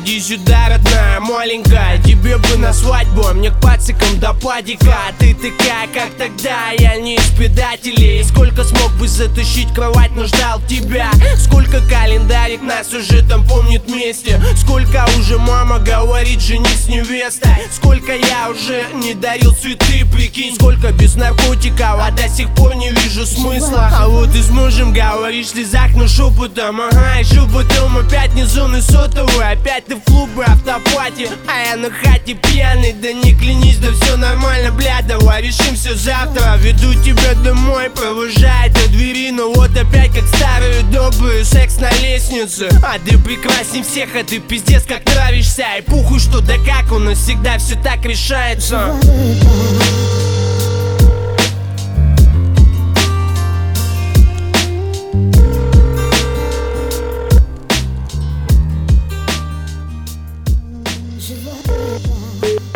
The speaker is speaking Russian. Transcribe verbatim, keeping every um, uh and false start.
иди сюда, родная, маленькая. Тебе бы на свадьбу, а мне к пацикам до падика. Ты такая, как тогда, я не из предателей. Сколько смог бы затащить кровать, но ждал тебя. Сколько календарик нас уже там помнит вместе. Сколько уже мама говорит, женись с невестой. Сколько я уже не дарил цветы, прикинь. Сколько без наркотиков, а до сих пор не вижу смысла. А вот и с мужем говоришь в слезах, но шепотом. Ага, и шепотом опять не зоны сотовой. Опять ты в клубе, автопати, а я на хате пьяный. Да не клянись, да все нормально, бля, давай решимся завтра. Веду тебя домой, провожаю до двери. Но вот опять как старые добрые, секс на лестнице. А ты прекрасней всех, а ты пиздец как нравишься. И пухуй что да как, у нас всегда все так решается. Живот